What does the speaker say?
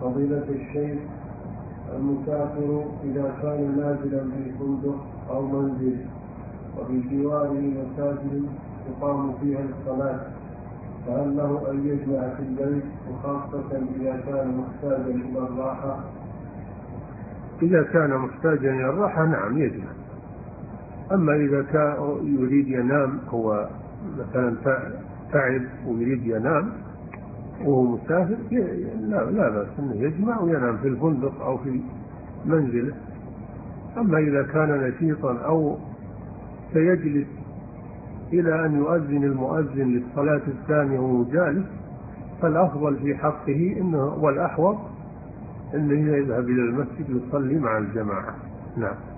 فضيلة الشيخ، المسافر إذا كان نازلا في فندق أو منزل وبجواره مساجد تقام فيها الصلاة، فهل له أن يجمع في البيت، وخاصة إذا كان محتاجا إلى الراحة؟ إذا كان محتاجا إلى الراحة نعم يجمع. أما إذا كان يريد ينام، هو مثلا تعب ويريد ينام وهو مسافر، لا بأس أنه يجمع وينام في الفندق أو في منزله. أما إذا كان نشيطا أو سيجلس إلى أن يؤذن المؤذن للصلاة الثانية وهو جالس، فالأفضل في حقه والأحوط أنه يذهب إلى المسجد يصلي مع الجماعة. نعم.